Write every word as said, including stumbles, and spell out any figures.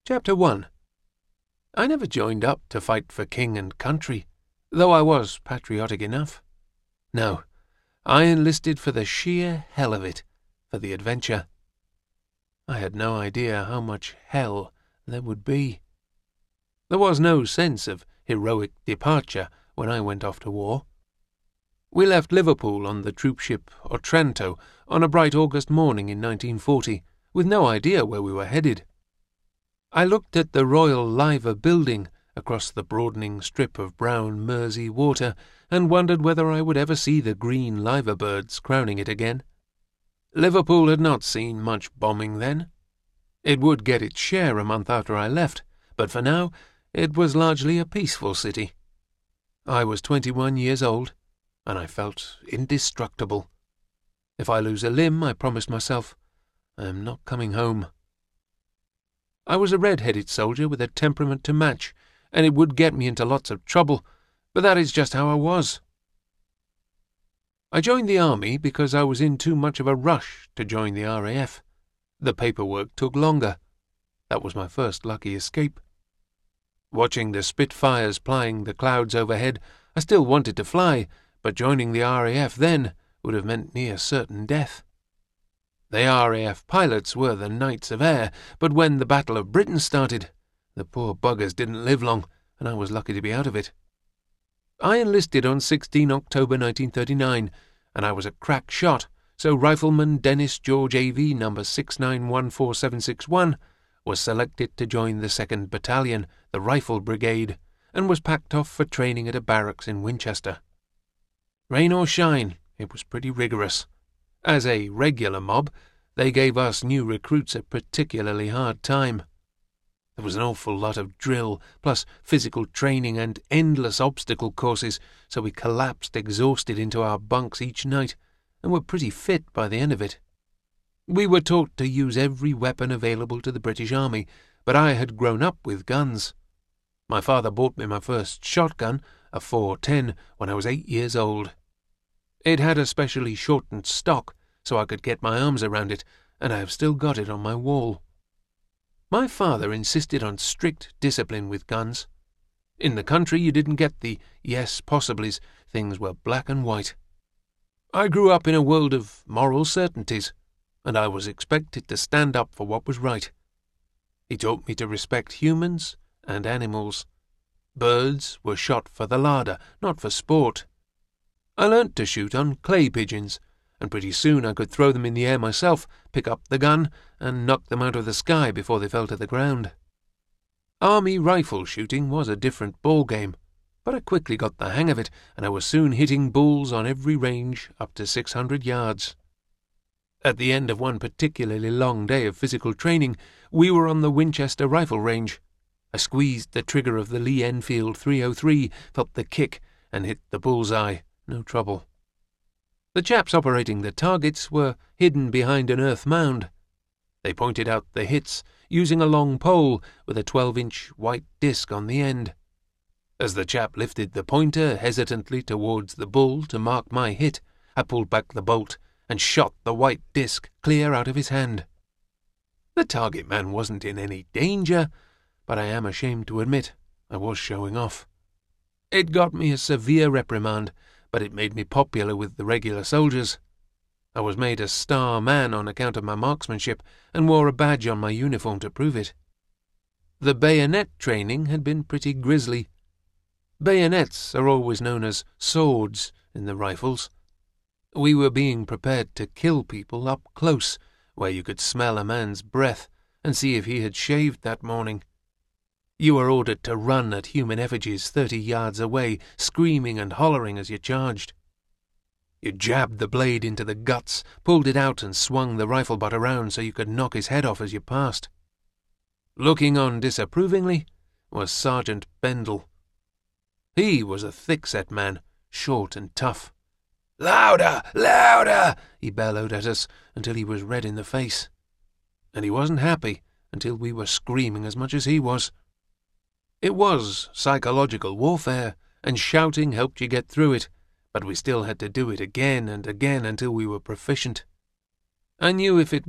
Chapter one. I never joined up to fight for king and country, though I was patriotic enough. No, I enlisted for the sheer hell of it, for the adventure. I had no idea how much hell there would be. There was no sense of heroic departure when I went off to war. We left Liverpool on the troop ship Otranto on a bright August morning in nineteen forty, with no idea where we were headed. I looked at the Royal Liver building across the broadening strip of brown Mersey water and wondered whether I would ever see the green liver birds crowning it again. Liverpool had not seen much bombing then. It would get its share a month after I left, but for now it was largely a peaceful city. I was twenty-one years old, and I felt indestructible. If I lose a limb, I promised myself, I am not coming home. I was a red-headed soldier with a temperament to match, and it would get me into lots of trouble, but that is just how I was. I joined the army because I was in too much of a rush to join the R A F. The paperwork took longer. That was my first lucky escape. Watching the Spitfires plying the clouds overhead, I still wanted to fly, but joining the R A F then would have meant near certain death. The R A F pilots were the knights of air, but when the Battle of Britain started, the poor buggers didn't live long, and I was lucky to be out of it. I enlisted on the sixteenth of October nineteen thirty-nine, and I was a crack shot, so Rifleman Dennis George A V number six nine one four seven six one was selected to join the second Battalion, the Rifle Brigade, and was packed off for training at a barracks in Winchester. Rain or shine, it was pretty rigorous. As a regular mob, they gave us new recruits a particularly hard time. There was an awful lot of drill, plus physical training and endless obstacle courses, so we collapsed exhausted into our bunks each night, and were pretty fit by the end of it. We were taught to use every weapon available to the British Army, but I had grown up with guns. My father bought me my first shotgun, a four ten, when I was eight years old. It had a specially shortened stock, so I could get my arms around it, and I have still got it on my wall. My father insisted on strict discipline with guns. In the country you didn't get the yes possiblies, things were black and white. I grew up in a world of moral certainties, and I was expected to stand up for what was right. He taught me to respect humans and animals. Birds were shot for the larder, not for sport. I learnt to shoot on clay pigeons, and pretty soon I could throw them in the air myself, pick up the gun, and knock them out of the sky before they fell to the ground. Army rifle shooting was a different ballgame, but I quickly got the hang of it, and I was soon hitting bulls on every range up to six hundred yards. At the end of one particularly long day of physical training, we were on the Winchester rifle range. I squeezed the trigger of the Lee Enfield three oh three, felt the kick, and hit the bullseye. No trouble. The chaps operating the targets were hidden behind an earth mound. They pointed out the hits, using a long pole with a twelve-inch white disc on the end. As the chap lifted the pointer hesitantly towards the bull to mark my hit, I pulled back the bolt and shot the white disc clear out of his hand. The target man wasn't in any danger, but I am ashamed to admit I was showing off. It got me a severe reprimand, but it made me popular with the regular soldiers. I was made a star man on account of my marksmanship, and wore a badge on my uniform to prove it. The bayonet training had been pretty grisly. Bayonets are always known as swords in the rifles. We were being prepared to kill people up close, where you could smell a man's breath and see if he had shaved that morning. You were ordered to run at human effigies thirty yards away, screaming and hollering as you charged. You jabbed the blade into the guts, pulled it out and swung the rifle butt around so you could knock his head off as you passed. Looking on disapprovingly was Sergeant Bendel. He was a thick-set man, short and tough. "Louder! Louder!" he bellowed at us until he was red in the face. And he wasn't happy until we were screaming as much as he was. It was psychological warfare, and shouting helped you get through it, but we still had to do it again and again until we were proficient. I knew if it